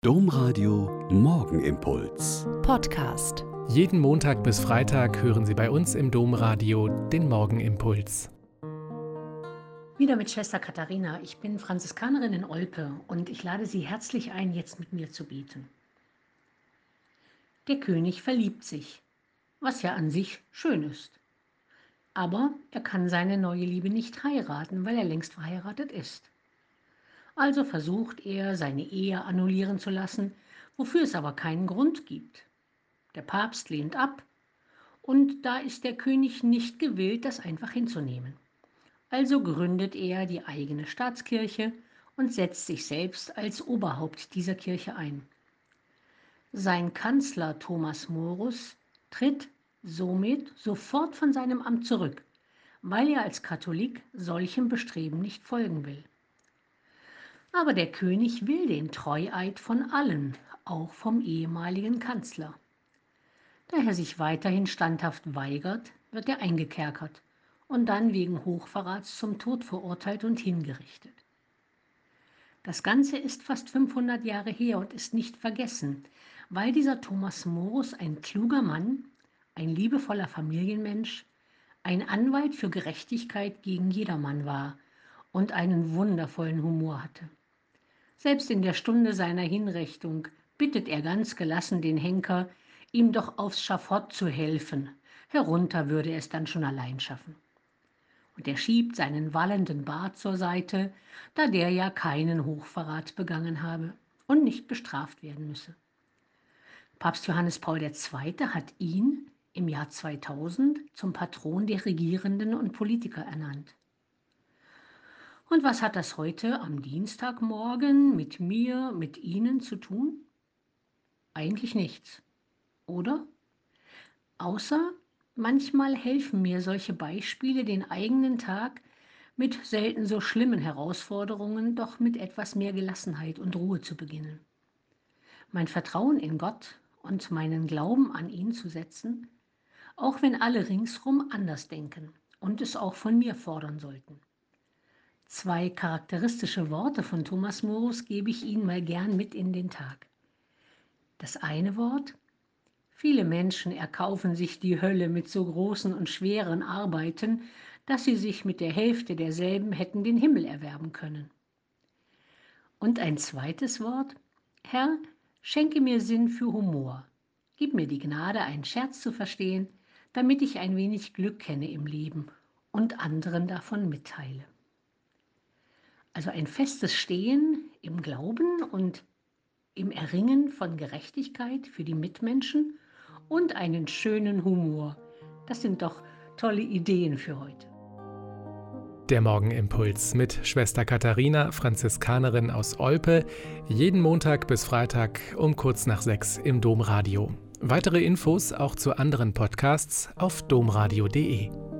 Domradio Morgenimpuls. Podcast. Jeden Montag bis Freitag hören Sie bei uns im Domradio den Morgenimpuls. Wieder mit Schwester Katharina. Ich bin Franziskanerin in Olpe und ich lade Sie herzlich ein, jetzt mit mir zu beten. Der König verliebt sich, was ja an sich schön ist. Aber er kann seine neue Liebe nicht heiraten, weil er längst verheiratet ist. Also versucht er, seine Ehe annullieren zu lassen, wofür es aber keinen Grund gibt. Der Papst lehnt ab und da ist der König nicht gewillt, das einfach hinzunehmen. Also gründet er die eigene Staatskirche und setzt sich selbst als Oberhaupt dieser Kirche ein. Sein Kanzler Thomas Morus tritt somit sofort von seinem Amt zurück, weil er als Katholik solchem Bestreben nicht folgen will. Aber der König will den Treueid von allen, auch vom ehemaligen Kanzler. Da er sich weiterhin standhaft weigert, wird er eingekerkert und dann wegen Hochverrats zum Tod verurteilt und hingerichtet. Das Ganze ist fast 500 Jahre her und ist nicht vergessen, weil dieser Thomas Morus ein kluger Mann, ein liebevoller Familienmensch, ein Anwalt für Gerechtigkeit gegen jedermann war und einen wundervollen Humor hatte. Selbst in der Stunde seiner Hinrichtung bittet er ganz gelassen den Henker, ihm doch aufs Schafott zu helfen. Herunter würde er es dann schon allein schaffen. Und er schiebt seinen wallenden Bart zur Seite, da der ja keinen Hochverrat begangen habe und nicht bestraft werden müsse. Papst Johannes Paul II. Hat ihn im Jahr 2000 zum Patron der Regierenden und Politiker ernannt. Und was hat das heute am Dienstagmorgen mit mir, mit Ihnen zu tun? Eigentlich nichts, oder? Außer manchmal helfen mir solche Beispiele, den eigenen Tag mit selten so schlimmen Herausforderungen doch mit etwas mehr Gelassenheit und Ruhe zu beginnen. Mein Vertrauen in Gott und meinen Glauben an ihn zu setzen, auch wenn alle ringsrum anders denken und es auch von mir fordern sollten. 2 charakteristische Worte von Thomas Morus gebe ich Ihnen mal gern mit in den Tag. Das eine Wort: Viele Menschen erkaufen sich die Hölle mit so großen und schweren Arbeiten, dass sie sich mit der Hälfte derselben hätten den Himmel erwerben können. Und ein zweites Wort: Herr, schenke mir Sinn für Humor. Gib mir die Gnade, einen Scherz zu verstehen, damit ich ein wenig Glück kenne im Leben und anderen davon mitteile. Also ein festes Stehen im Glauben und im Erringen von Gerechtigkeit für die Mitmenschen und einen schönen Humor. Das sind doch tolle Ideen für heute. Der Morgenimpuls mit Schwester Katharina, Franziskanerin aus Olpe, jeden Montag bis Freitag um kurz nach 6 im Domradio. Weitere Infos auch zu anderen Podcasts auf domradio.de.